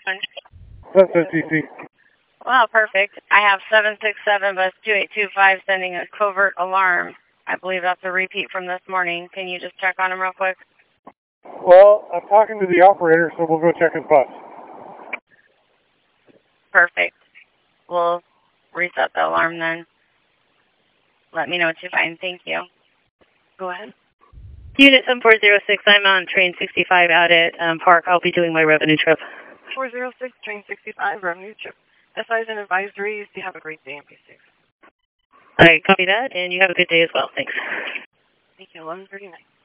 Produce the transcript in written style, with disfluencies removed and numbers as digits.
one? Sunset CC. Wow, perfect. I have 767 bus 2825 sending a covert alarm. I believe that's a repeat from this morning. Can you just check on him real quick? Well, I'm talking to the operator, so we'll go check his bus. Perfect. We'll reset the alarm then. Let me know what you find. Thank you. Go ahead. Unit 7406, I'm on train 65 out at Park. I'll be doing my revenue trip. 406, train 65, revenue trip. SI's and advisories. You have a great day and be safe. All right, copy that, and you have a good day as well. Thanks. Thank you, 1139.